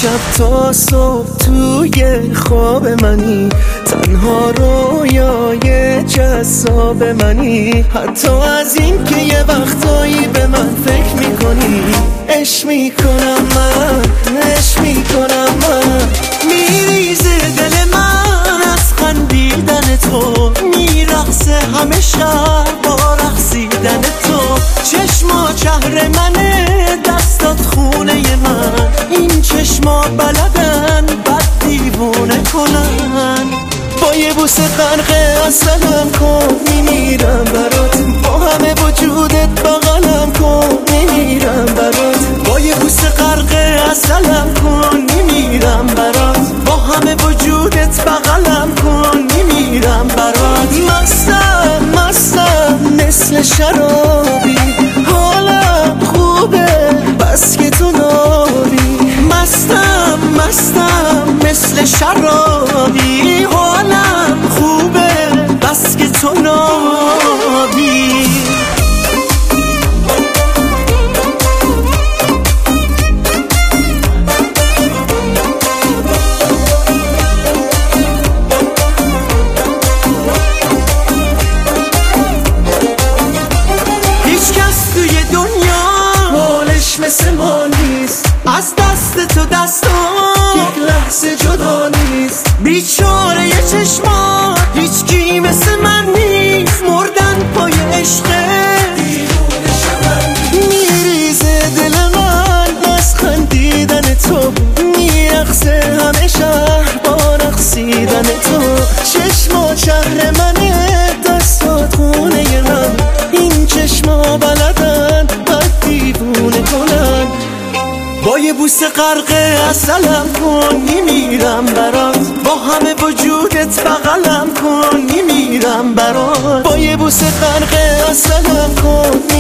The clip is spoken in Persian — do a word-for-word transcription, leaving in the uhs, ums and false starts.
شب تا صبح توی خواب منی، تنها رویای جذاب منی. حتی از این که یه وقتایی به من فکر میکنی، عشق میکنم من، عشق میکنم من. میریزه دل من از خندیدن تو، میرقصه همه شب با رقصیدن تو. چشما شهر منه، دستات خونه من، این چشما بلدن بد دیوونه کنن. با یه بوسه غرق عسلم کن، میمیرم برات، با همه وجودت بغلم کن، میمیرم برات. با یه بوسه غرق عسلم کن، میمیرم برات، با همه وجودت بغلم کن، میمیرم برات. مستم مستم مثل شرابی، حالم خوبه بس که تو نابی. مستم مستم مثل شرابی، حالم خوبه بس که تو نابی. مثل ما نیست، از دست تو دستان یک لحظه جدا نیست. بیچاره یه چشما هیچ کی مثل من نیست، مردن پای عشقه میریزه دل من از خندیدن تو، میرقصه همه شهر با رقصیدن تو. چشما شهر منه، دستات خونه من، این چشما بلدن بد دیوونه کنن. با یه بوسه غرق عسلم کن، میمیرم برات، با همه وجودت بغلم کن، میمیرم برات. با یه بوسه غرق عسلم کن،